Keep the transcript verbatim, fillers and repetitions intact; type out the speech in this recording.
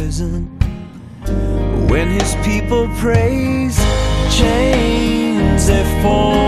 poison. When his people praise, chains they fall.